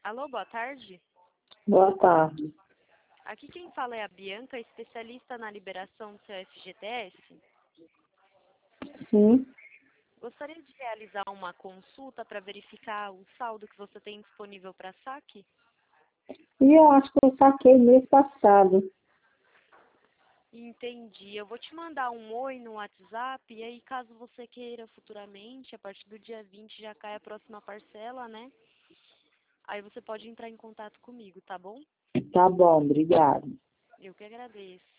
Alô, boa tarde. Boa tarde. Aqui quem fala é a Bianca, especialista na liberação do seu FGTS. Sim. Gostaria de realizar uma consulta para verificar o saldo que você tem disponível para saque? E eu acho que eu saquei mês passado. Entendi. Eu vou te mandar um oi no WhatsApp e aí caso você queira futuramente, a partir do dia 20 já cai a próxima parcela, né? Aí você pode entrar em contato comigo, tá bom? Tá bom, obrigada. Eu que agradeço.